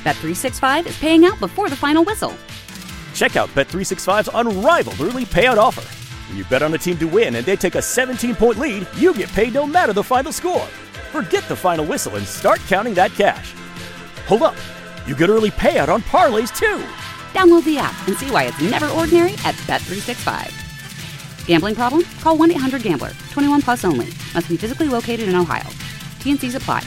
Bet365 is paying out before the final whistle. Check out Bet365's unrivaled early payout offer. When you bet on a team to win and they take a 17-point lead, you get paid no matter the final score. Forget the final whistle and start counting that cash. Hold up. You get early payout on parlays, too. Download the app and see why it's never ordinary at Bet365. Gambling problem? Call 1-800-GAMBLER. 21 plus only. Must be physically located in Ohio. T&Cs apply.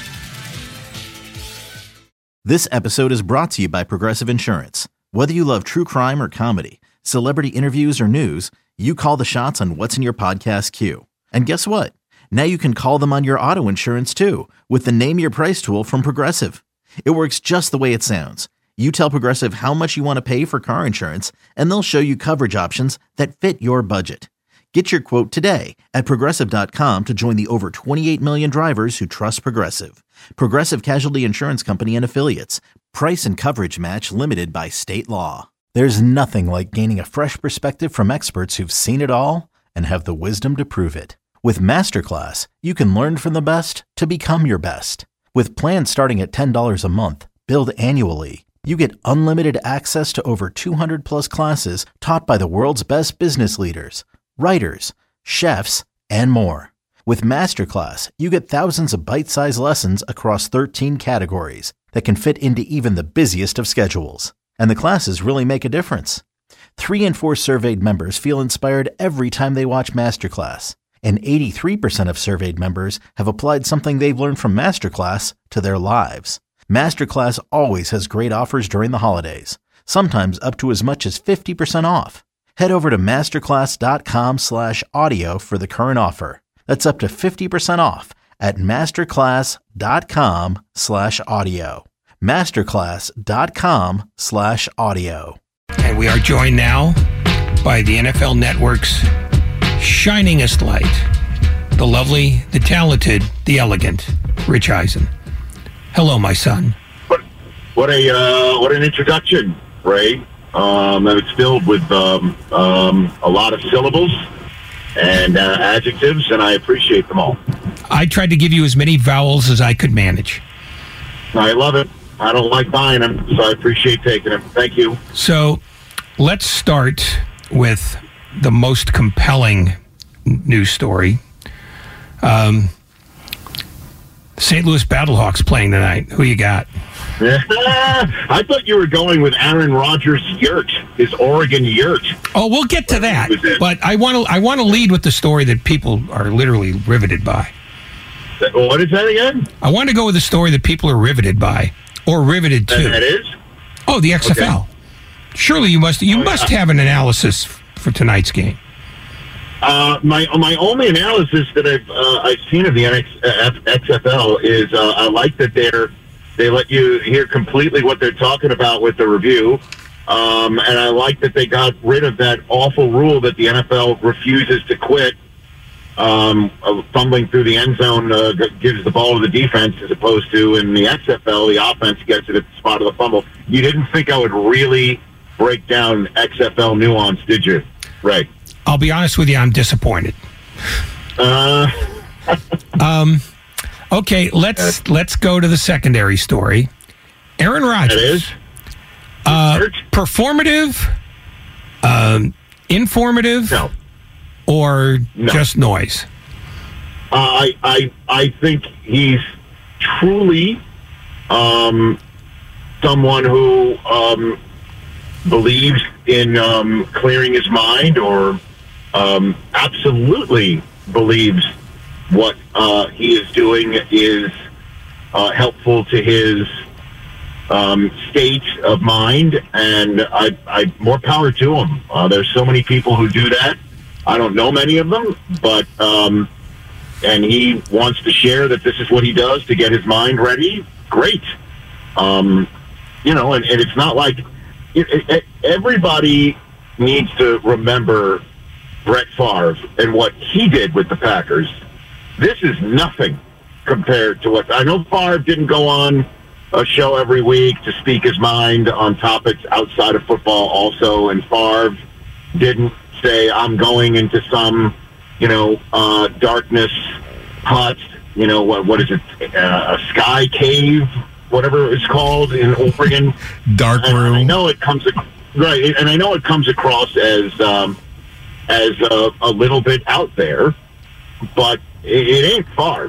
This episode is brought to you by Progressive Insurance. Whether you love true crime or comedy, celebrity interviews or news, you call the shots on what's in your podcast queue. And guess what? Now you can call them on your auto insurance too with the Name Your Price tool from Progressive. It works just the way it sounds. You tell Progressive how much you want to pay for car insurance, and they'll show you coverage options that fit your budget. Get your quote today at Progressive.com to join the over 28 million drivers who trust Progressive. Progressive Casualty Insurance Company and Affiliates. Price and coverage match limited by state law. There's nothing like gaining a fresh perspective from experts who've seen it all and have the wisdom to prove it. With Masterclass, you can learn from the best to become your best. With plans starting at $10 a month, billed annually, you get unlimited access to over 200 plus classes taught by the world's best business leaders, writers, chefs, and more. With Masterclass, you get thousands of bite-sized lessons across 13 categories that can fit into even the busiest of schedules. And the classes really make a difference. 3 in 4 surveyed members feel inspired every time they watch Masterclass. And 83% of surveyed members have applied something they've learned from Masterclass to their lives. Masterclass always has great offers during the holidays, sometimes up to as much as 50% off. Head over to masterclass.com/audio for the current offer. That's up to 50% off at masterclass.com/audio. masterclass.com/audio. And we are joined now by the NFL Network's shiningest light, the lovely, the talented, the elegant, Rich Eisen. Hello, my son. What an introduction, Ray. It's filled with a lot of syllables and adjectives, and I appreciate them all. I tried to give you as many vowels as I could manage. I love it. I don't like buying them, so I appreciate taking them. Thank you. So let's start with the most compelling news story. St. Louis Battlehawks playing tonight. Who you got? I thought you were going with Aaron Rodgers' yurt, his Oregon yurt. Oh, we'll get to that. But I want to lead with the story that people are literally riveted by. What is that again? I want to go with the story that people are riveted by or riveted to. And that is? Oh, the XFL. Okay. Surely you must have an analysis for tonight's game. My only analysis that I've seen of the XFL is I like that they let you hear completely what they're talking about with the review, and I like that they got rid of that awful rule that the NFL refuses to quit. Fumbling through the end zone gives the ball to the defense, as opposed to in the XFL, the offense gets it at the spot of the fumble. You didn't think I would really break down XFL nuance, did you? Right. I'll be honest with you, I'm disappointed. Okay, let's go to the secondary story. Aaron Rodgers. That is? Performative, informative, no. Or just noise? I think he's truly someone who believes in clearing his mind, or absolutely believes what he is doing is helpful to his state of mind, and I more power to him. There's so many people who do that. I don't know many of them, but and he wants to share that this is what he does to get his mind ready. Great. And it's not like everybody needs to remember Brett Favre and what he did with the Packers. This is nothing compared to what I know. Favre didn't go on a show every week to speak his mind on topics outside of football also, and Favre didn't say, I'm going into some, darkness hut, what is it, a sky cave whatever it's called in Oregon. Dark room. And I know it comes right, and I know it comes across as a little bit out there, but it ain't far.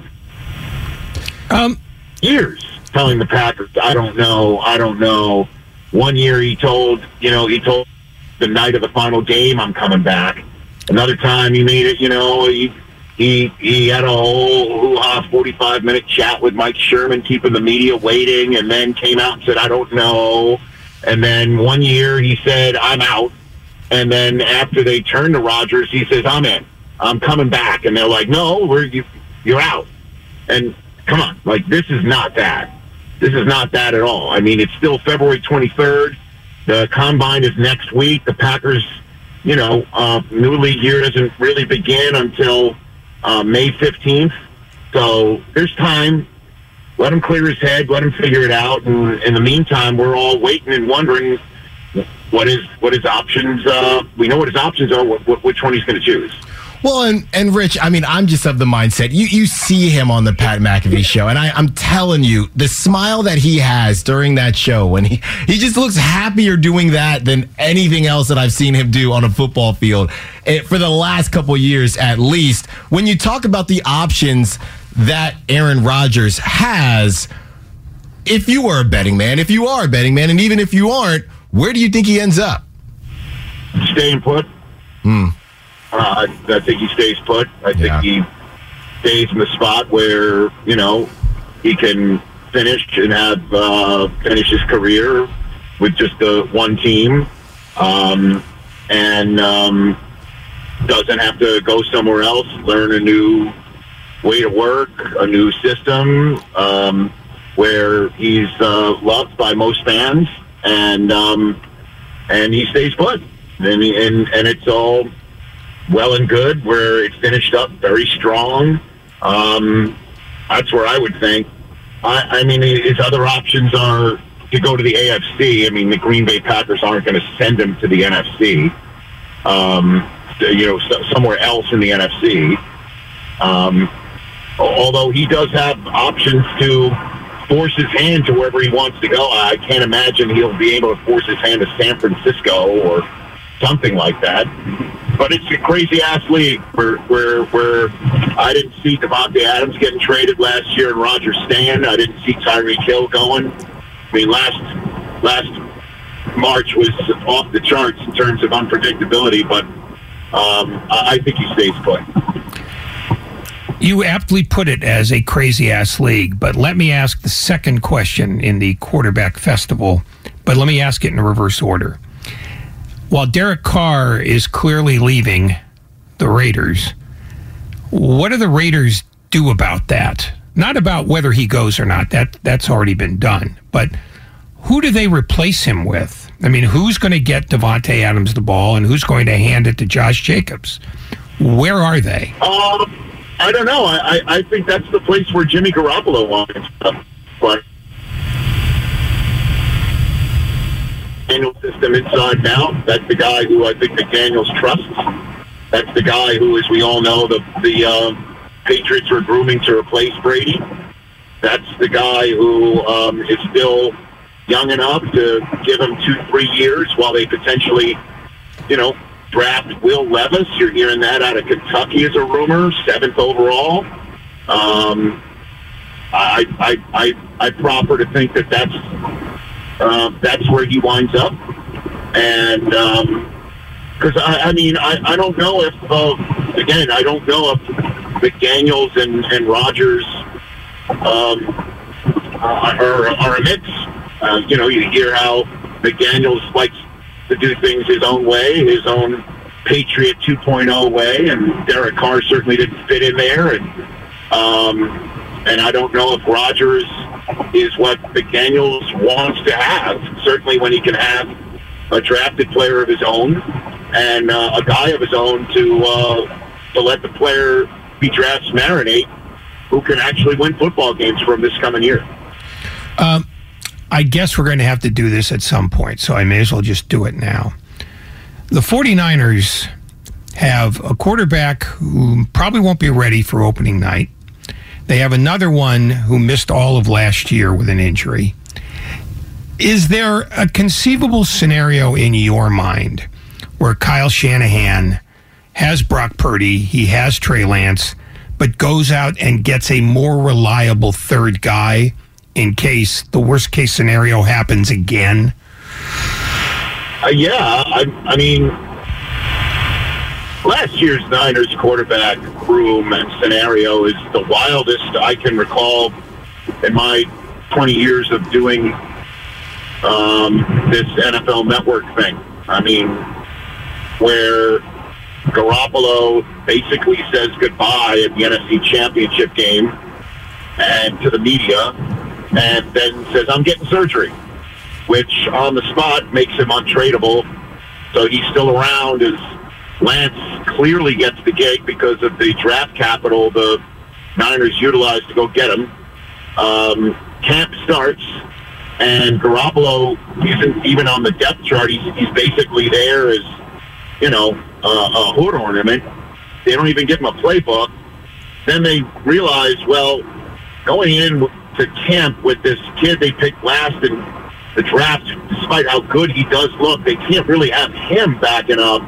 Years telling the Packers, I don't know. 1 year he told the night of the final game, I'm coming back. Another time he made it, he had a whole hoo-ha 45-minute chat with Mike Sherman, keeping the media waiting, and then came out and said, I don't know. And then 1 year he said, I'm out. And then after they turned to Rodgers, he says, I'm in. I'm coming back. And they're like, no, you're out. And come on, this is not that. This is not that at all. I mean, it's still February 23rd. The Combine is next week. The Packers, new league year doesn't really begin until May 15th. So there's time. Let him clear his head. Let him figure it out. And in the meantime, we're all waiting and wondering what his options. We know what his options are. Which one he's going to choose. Well, and Rich, I mean, I'm just of the mindset. You see him on the Pat McAfee show, and I'm telling you, the smile that he has during that show, when he just looks happier doing that than anything else that I've seen him do on a football field for the last couple of years at least. When you talk about the options that Aaron Rodgers has, if you are a betting man, and even if you aren't, where do you think he ends up? Staying put. I think he stays put. I think he stays in the spot where, he can finish and finish his career with just the one team, and doesn't have to go somewhere else, learn a new way to work, a new system, where he's loved by most fans, and he stays put. And it's all well and good, where it's finished up very strong. That's where I would think. I mean, his other options are to go to the AFC. I mean, the Green Bay Packers aren't going to send him to the NFC. Somewhere else in the NFC. Although he does have options to force his hand to wherever he wants to go. I can't imagine he'll be able to force his hand to San Francisco or something like that. But it's a crazy-ass league where I didn't see Davante Adams getting traded last year and Rodgers staying. I didn't see Tyreek Hill going. I mean, last March was off the charts in terms of unpredictability, but I think he stays put. You aptly put it as a crazy-ass league, but let me ask the second question in the quarterback festival, but let me ask it in reverse order. While Derek Carr is clearly leaving the Raiders, what do the Raiders do about that? Not about whether he goes or not. That's already been done. But who do they replace him with? I mean, who's going to get Davante Adams the ball, and who's going to hand it to Josh Jacobs? Where are they? I don't know. I think that's the place where Jimmy Garoppolo wants stuff. But Daniel system inside and out. That's the guy who I think McDaniels trusts. That's the guy who, as we all know, the Patriots are grooming to replace Brady. That's the guy who is still young enough to give him 2-3 years while they potentially, draft Will Levis. You're hearing that out of Kentucky as a rumor, 7th overall. I proffer to think that's where he winds up, and because I don't know if I don't know if McDaniels and Rodgers are a mix. You hear how McDaniels likes to do things his own way, his own Patriot 2.0 way, and Derek Carr certainly didn't fit in there, and I don't know if Rodgers is what McDaniels wants to have, certainly when he can have a drafted player of his own and a guy of his own to let the player he drafts marinate, who can actually win football games for him this coming year. I guess we're going to have to do this at some point, so I may as well just do it now. The 49ers have a quarterback who probably won't be ready for opening night. They have another one who missed all of last year with an injury. Is there a conceivable scenario in your mind where Kyle Shanahan has Brock Purdy, he has Trey Lance, but goes out and gets a more reliable third guy in case the worst case scenario happens again? I mean, last year's Niners quarterback room and scenario is the wildest I can recall in my 20 years of doing this NFL Network thing. I mean, where Garoppolo basically says goodbye at the NFC Championship game and to the media, and then says, I'm getting surgery, which on the spot makes him untradeable. So he's still around as Lance clearly gets the gig because of the draft capital the Niners utilized to go get him. Camp starts, and Garoppolo isn't even on the depth chart. He's basically there as, a hood ornament. They don't even give him a playbook. Then they realize, well, going in to camp with this kid they picked last in the draft, despite how good he does look, they can't really have him backing up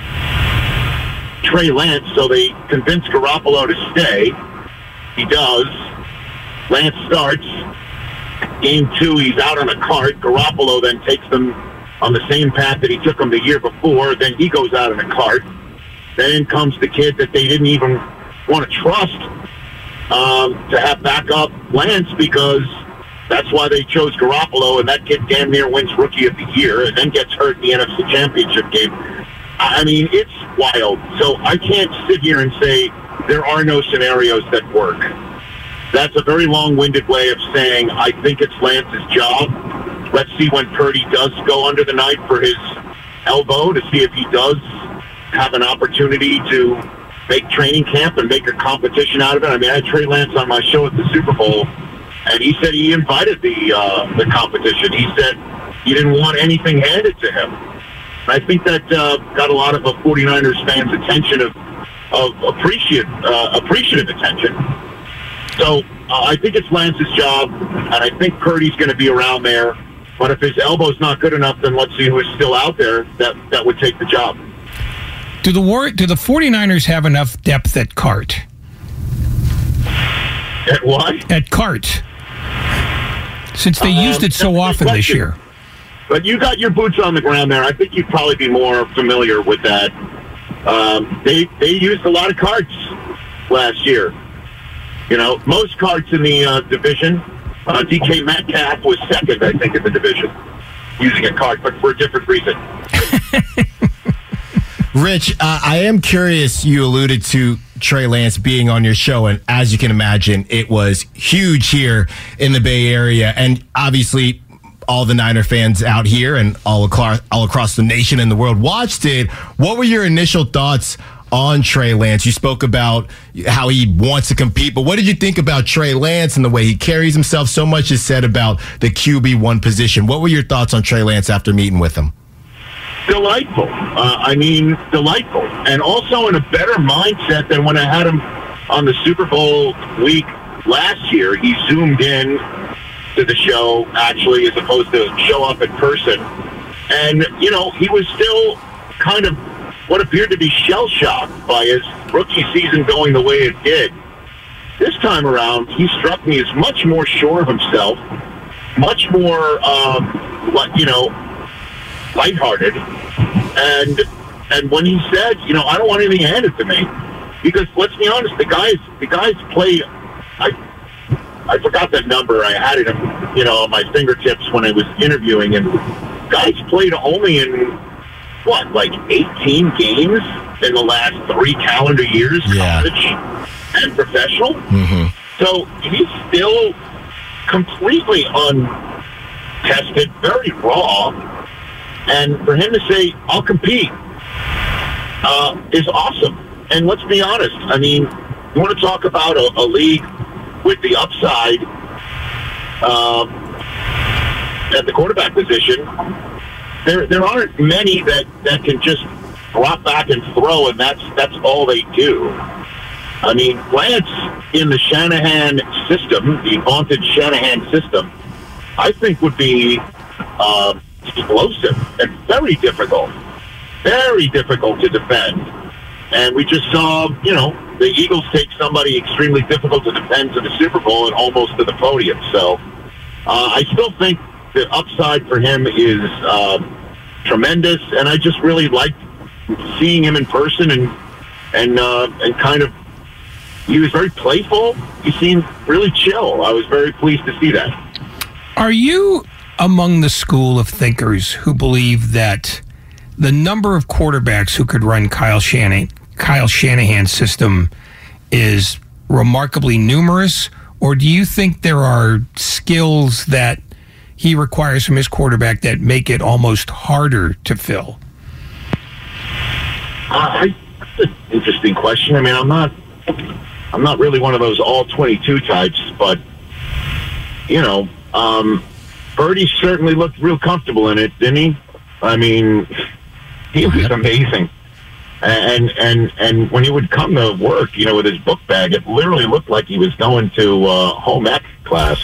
Trey Lance, so they convince Garoppolo to stay. He does. Lance starts. Game 2, he's out on a cart. Garoppolo then takes them on the same path that he took them the year before. Then he goes out in a cart. Then comes the kid that they didn't even want to trust to have backup Lance, because that's why they chose Garoppolo, and that kid damn near wins Rookie of the Year and then gets hurt in the NFC Championship game. I mean, it's wild. So I can't sit here and say there are no scenarios that work. That's a very long-winded way of saying I think it's Lance's job. Let's see when Purdy does go under the knife for his elbow to see if he does have an opportunity to make training camp and make a competition out of it. I mean, I had Trey Lance on my show at the Super Bowl, and he said he invited the competition. He said he didn't want anything handed to him. And I think that got a lot of 49ers fans' attention of appreciative attention. So I think it's Lance's job, and I think Purdy's going to be around there. But if his elbow's not good enough, then let's see who is still out there that would take the job. Do the 49ers have enough depth at cart? At what? At cart. Since they used it so often this year. But you got your boots on the ground there. I think you'd probably be more familiar with that. They used a lot of carts last year. Most carts in the division. DK Metcalf was second, I think, in the division, using a cart, but for a different reason. Rich, I am curious, you alluded to Trey Lance being on your show, and as you can imagine, it was huge here in the Bay Area, and obviously all the Niner fans out here and all across the nation and the world watched it. What were your initial thoughts on Trey Lance? You spoke about how he wants to compete, but what did you think about Trey Lance and the way he carries himself? So much is said about the QB1 position. What were your thoughts on Trey Lance after meeting with him? Delightful. Delightful. And also in a better mindset than when I had him on the Super Bowl week last year. He zoomed in to the show, actually, as opposed to show up in person. And, he was still kind of what appeared to be shell-shocked by his rookie season going the way it did. This time around, he struck me as much more sure of himself, much more, lighthearted. And when he said, I don't want anything handed to me, because let's be honest, the guys play. I forgot that number. I had it, on my fingertips when I was interviewing, and guys played only in 18 games in the last 3 calendar years, college and professional. Mm-hmm. So he's still completely untested, very raw. And for him to say, I'll compete, is awesome. And let's be honest. I mean, you want to talk about a league with the upside at the quarterback position. There aren't many that can just drop back and throw, and that's all they do. I mean, Lance in the Shanahan system, the vaunted Shanahan system, I think would be explosive and very difficult to defend. And we just saw, the Eagles take somebody extremely difficult to defend to the Super Bowl and almost to the podium. So I still think the upside for him is tremendous, and I just really liked seeing him in person and kind of, he was very playful. He seemed really chill. I was very pleased to see that. Are you among the school of thinkers who believe that the number of quarterbacks who could run Kyle Shanahan's system is remarkably numerous, or do you think there are skills that he requires from his quarterback that make it almost harder to fill? That's an interesting question. I mean, I'm not really one of those all 22 types, but Purdy certainly looked real comfortable in it, didn't he? I mean, he was amazing. And when he would come to work, with his book bag, it literally looked like he was going to home ec class,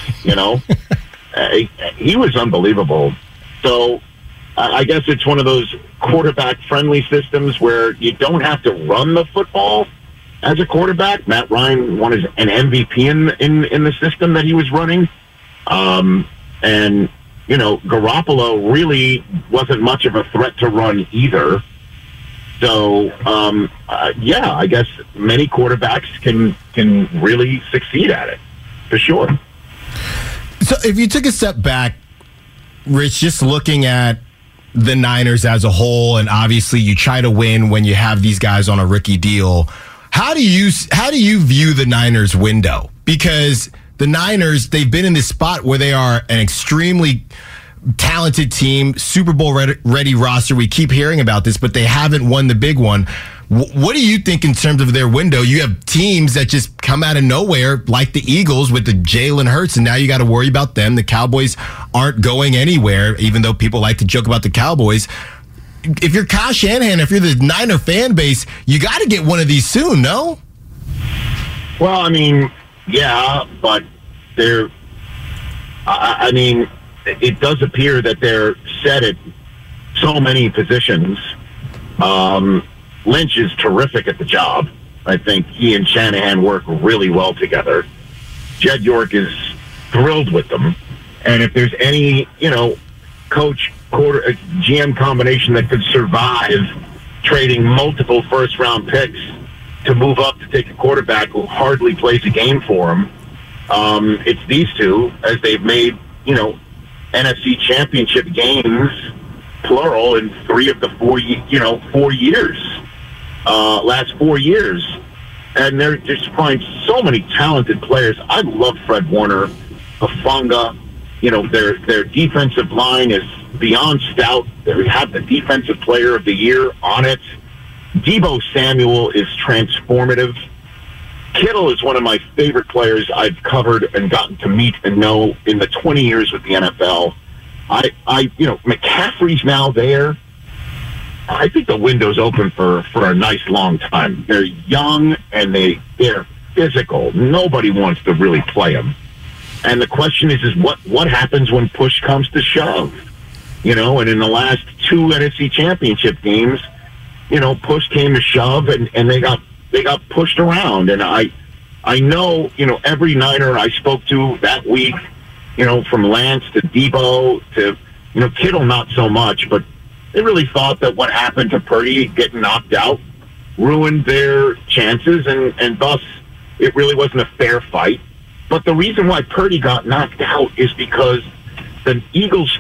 He was unbelievable. So I guess it's one of those quarterback-friendly systems where you don't have to run the football as a quarterback. Matt Ryan won an MVP in the system that he was running. And Garoppolo really wasn't much of a threat to run either. So, I guess many quarterbacks can really succeed at it, for sure. So if you took a step back, Rich, just looking at the Niners as a whole, and obviously you try to win when you have these guys on a rookie deal, how do you view the Niners window? Because the Niners, they've been in this spot where they are an extremely talented team, Super Bowl ready roster. We keep hearing about this, but they haven't won the big one. What do you think in terms of their window? You have teams that just come out of nowhere, like the Eagles with the Jalen Hurts, and now you got to worry about them. The Cowboys aren't going anywhere, even though people like to joke about the Cowboys. If you're Kyle Shanahan, if you're the Niner fan base, you got to get one of these soon, no? Well, I mean, yeah, but it does appear that they're set at so many positions. Lynch is terrific at the job. I think he and Shanahan work really well together. Jed York is thrilled with them. And if there's any, coach, GM combination that could survive trading multiple first-round picks to move up to take a quarterback who hardly plays a game for him, it's these two, as they've made, NFC championship games, plural, in 3 of the 4 years, last 4 years. And they're just find so many talented players. I love Fred Warner, Hufanga. Their defensive line is beyond stout. They have the defensive player of the year on it. Deebo Samuel is transformative. Kittle is one of my favorite players I've covered and gotten to meet and know in the 20 years with the NFL. McCaffrey's now there. I think the window's open for a nice long time. They're young and they're physical. Nobody wants to really play them. And the question is what happens when push comes to shove? And in the last 2 NFC championship games, push came to shove and they got pushed around. And I know, every Niner I spoke to that week, from Lance to Deebo to, Kittle, not so much, but they really thought that what happened to Purdy getting knocked out ruined their chances, and thus it really wasn't a fair fight. But the reason why Purdy got knocked out is because the Eagles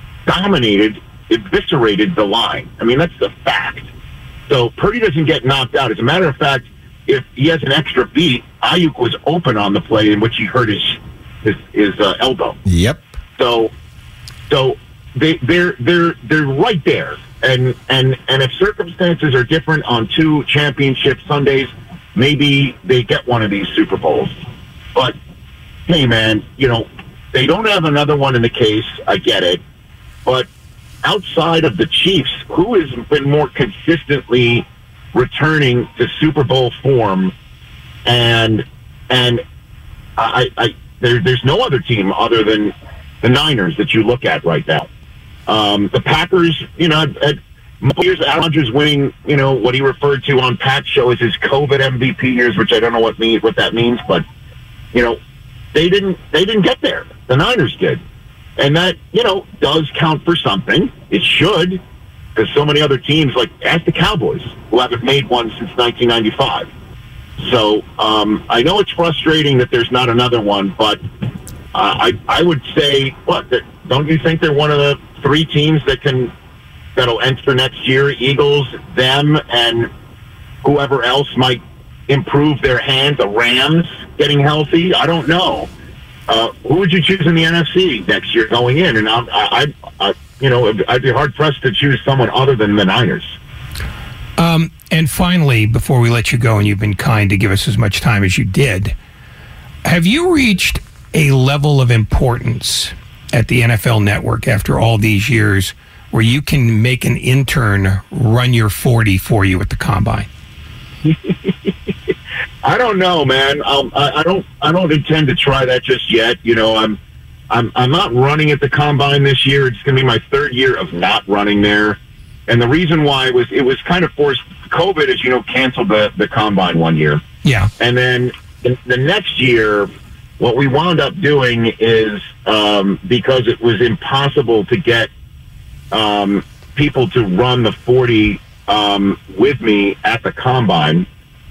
eviscerated the line. I mean, that's the fact. So Purdy doesn't get knocked out. As a matter of fact, if he has an extra beat, Ayuk was open on the play in which he hurt his elbow. Yep. So they're right there. And if circumstances are different on 2 championship Sundays, maybe they get one of these Super Bowls. But hey, man, they don't have another one in the case. I get it. But outside of the Chiefs, who has been more consistently returning to Super Bowl form and there's no other team other than the Niners that you look at right now. The Packers, at years, Aaron Rodgers winning, what he referred to on Pat's show as his COVID MVP years, which I don't know what that means, but they didn't get there. The Niners did, and that does count for something. It should, because so many other teams, like ask the Cowboys, who haven't made one since 1995. So I know it's frustrating that there's not another one, but I would say, don't you think they're one of the three teams that'll enter next year? Eagles, them, and whoever else might improve their hand. The Rams getting healthy. I don't know. Who would you choose in the NFC next year going in? And I'd be hard pressed to choose someone other than the Niners. And finally, before we let you go, and you've been kind to give us as much time as you did, have you reached a level of importance at the NFL Network after all these years where you can make an intern run your 40 for you at the Combine? I don't know, man. I don't intend to try that just yet. I'm not running at the Combine this year. It's going to be my third year of not running there. And the reason why it was kind of forced. COVID, as you know, canceled the Combine one year. Yeah. And then the next year, what we wound up doing is, because it was impossible to get people to run the 40 with me at the Combine,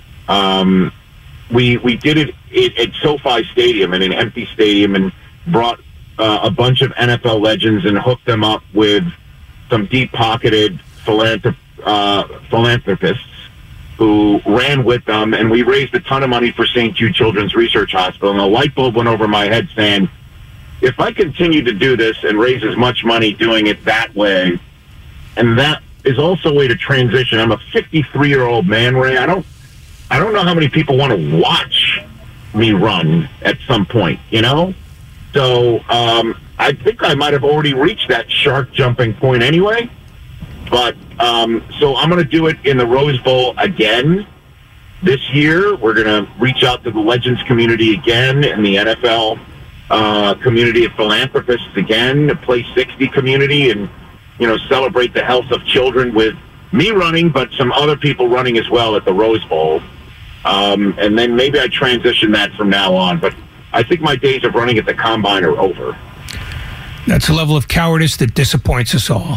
we did it at SoFi Stadium, in an empty stadium, and brought a bunch of NFL legends and hooked them up with some deep-pocketed philanthropists who ran with them, and we raised a ton of money for St. Jude Children's Research Hospital. And a light bulb went over my head saying, if I continue to do this and raise as much money doing it that way, and that is also a way to transition. I'm a 53-year-old man, Ray. I don't know how many people want to watch me run at some point, So I think I might have already reached that shark jumping point anyway. But so I'm going to do it in the Rose Bowl again this year. We're going to reach out to the Legends community again, and the NFL community of philanthropists again, the Play 60 community, and celebrate the health of children with me running, but some other people running as well at the Rose Bowl. And then maybe I transition that from now on. But I think my days of running at the Combine are over. That's a level of cowardice that disappoints us all.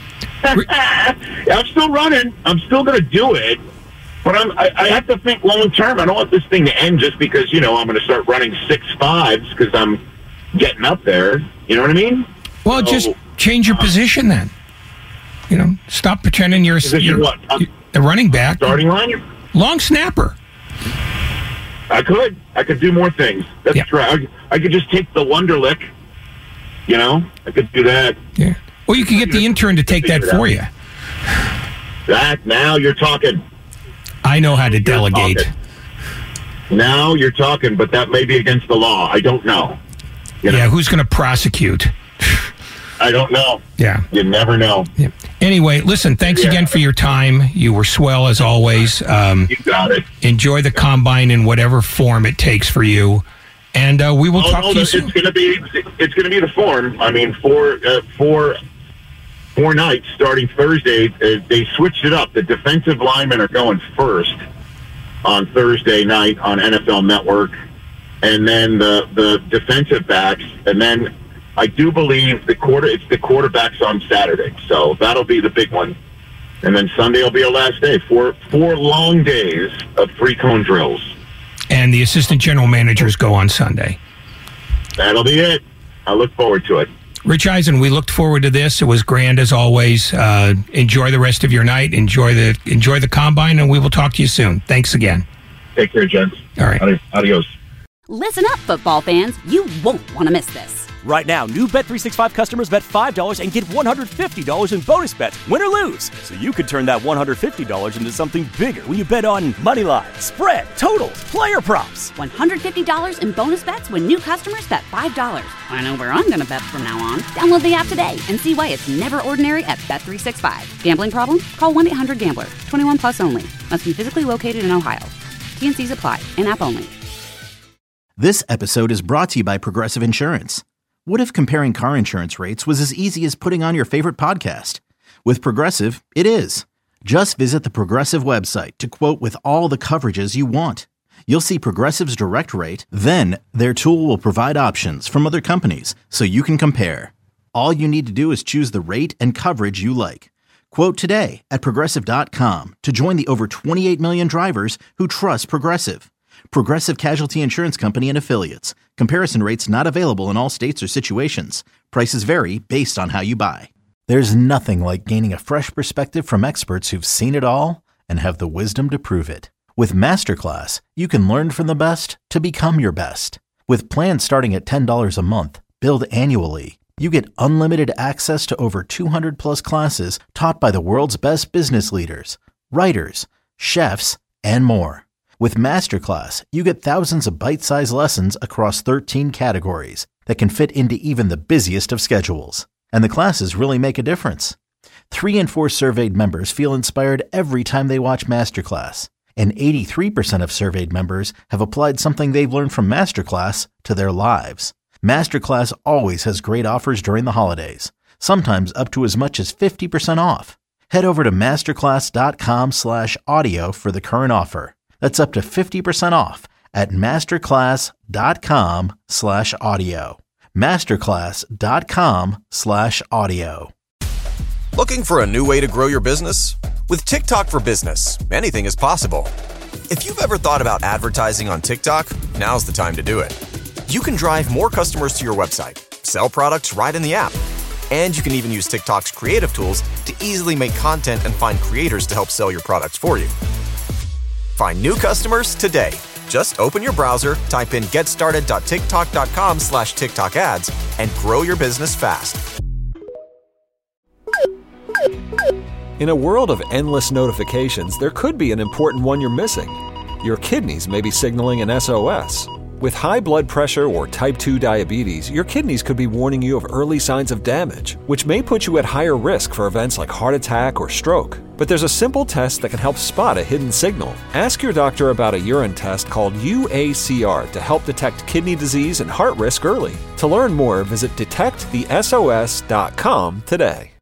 I'm still running. I'm still going to do it. But I have to think long term. I don't want this thing to end just because, I'm going to start running 6.5s because I'm getting up there. You know what I mean? Well, just change your position then. Stop pretending you're a running back. Starting line? Long snapper. I could do more things. That's right. I could just take the Wonderlic. I could do that. Yeah. Well, you can get the intern to take that for you. Now you're talking. I know how to delegate. Now you're talking, but that may be against the law. I don't know. Yeah, who's going to prosecute? I don't know. Yeah. You never know. Yeah. Anyway, listen, thanks again for your time. You were swell as always. You got it. Enjoy the Combine in whatever form it takes for you. And we will talk to you soon. It's going to be the form. I mean, four nights starting Thursday. They switched it up. The defensive linemen are going first on Thursday night on NFL Network, and then the defensive backs, and then I do believe it's the quarterbacks on Saturday. So that'll be the big one. And then Sunday will be our last day. Four long days of 3-cone drills. And the assistant general managers go on Sunday. That'll be it. I look forward to it. Rich Eisen, we looked forward to this. It was grand as always. Enjoy the rest of your night. Enjoy the Combine, and we will talk to you soon. Thanks again. Take care, gents. All right. Adios. Listen up, football fans. You won't want to miss this. Right now, new Bet365 customers bet $5 and get $150 in bonus bets, win or lose. So you could turn that $150 into something bigger when you bet on money line, spread, totals, player props. $150 in bonus bets when new customers bet $5. I know where I'm going to bet from now on. Download the app today and see why it's never ordinary at Bet365. Gambling problem? Call 1-800-GAMBLER. 21 plus only. Must be physically located in Ohio. T&Cs apply. In-app only. This episode is brought to you by Progressive Insurance. What if comparing car insurance rates was as easy as putting on your favorite podcast? With Progressive, it is. Just visit the Progressive website to quote with all the coverages you want. You'll see Progressive's direct rate, then their tool will provide options from other companies so you can compare. All you need to do is choose the rate and coverage you like. Quote today at Progressive.com to join the over 28 million drivers who trust Progressive. Progressive Casualty Insurance Company and Affiliates. Comparison rates not available in all states or situations. Prices vary based on how you buy. There's nothing like gaining a fresh perspective from experts who've seen it all and have the wisdom to prove it. With Masterclass, you can learn from the best to become your best. With plans starting at $10 a month, billed annually, you get unlimited access to over 200 plus classes taught by the world's best business leaders, writers, chefs, and more. With Masterclass, you get thousands of bite-sized lessons across 13 categories that can fit into even the busiest of schedules. And the classes really make a difference. 3 in 4 surveyed members feel inspired every time they watch Masterclass. And 83% of surveyed members have applied something they've learned from Masterclass to their lives. Masterclass always has great offers during the holidays, sometimes up to as much as 50% off. Head over to masterclass.com/audio for the current offer. That's up to 50% off at masterclass.com/audio. masterclass.com/audio. Looking for a new way to grow your business? With TikTok for Business, anything is possible. If you've ever thought about advertising on TikTok, now's the time to do it. You can drive more customers to your website, sell products right in the app, and you can even use TikTok's creative tools to easily make content and find creators to help sell your products for you. Find new customers today. Just open your browser, type in getstarted.tiktok.com/TikTok ads, and grow your business fast. In a world of endless notifications, there could be an important one you're missing. Your kidneys may be signaling an SOS. With high blood pressure or type 2 diabetes, your kidneys could be warning you of early signs of damage, which may put you at higher risk for events like heart attack or stroke. But there's a simple test that can help spot a hidden signal. Ask your doctor about a urine test called UACR to help detect kidney disease and heart risk early. To learn more, visit detectthesos.com today.